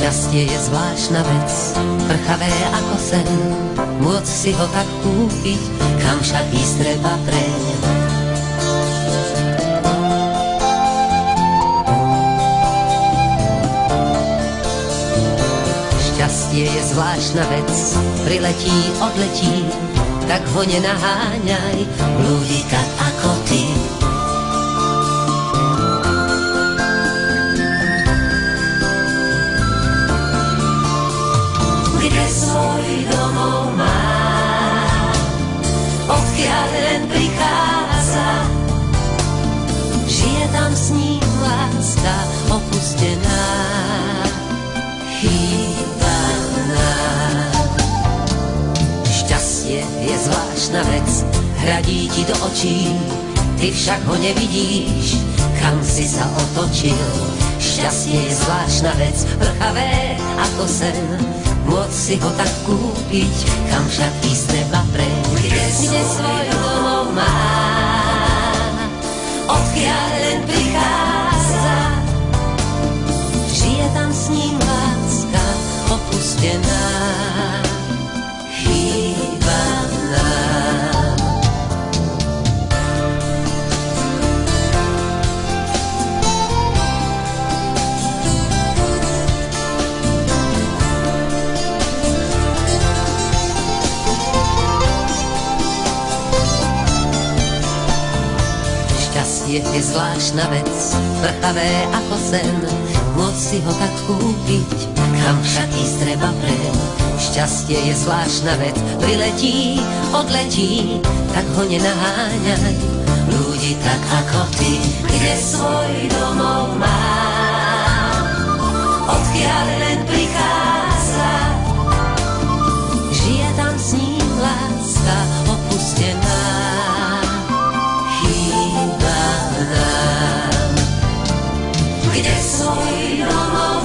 Šťastie je zvláštna vec, prchavé ako sen, môcť si ho tak kúpiť, kam však ísť treba preň. Šťastie je zvláštna vec, priletí, odletí, tak ho nenaháňaj, ľudí tak ako ty. Kde svoj domov má, odkiaľ len prichádza, žije tam s ním láska opustená, chýbaná. Šťastie je zvláštna vec, hradí ti do očí, ty však ho nevidíš, kam si sa otočil. Šťastie je zvláštna vec, prchavé ako sen, môcť si ho tak kúpiť, kam však ísť treba preň. Kde svoj domov má, odkiaľ len prichádza, žije tam s ním láska opustená, chýbaná. Šťastie je zvláštna vec, prchavé ako sen, môcť si ho tak kúpiť, kam však ísť treba preň. Šťastie je zvláštna vec, priletí, odletí, tak ho nenaháňaj, ľudí tak ako ty. Kde svoj domov má, odkiaľ len prichádza, žije tam s ním láska opustená, chýba nám. Kde svoj domov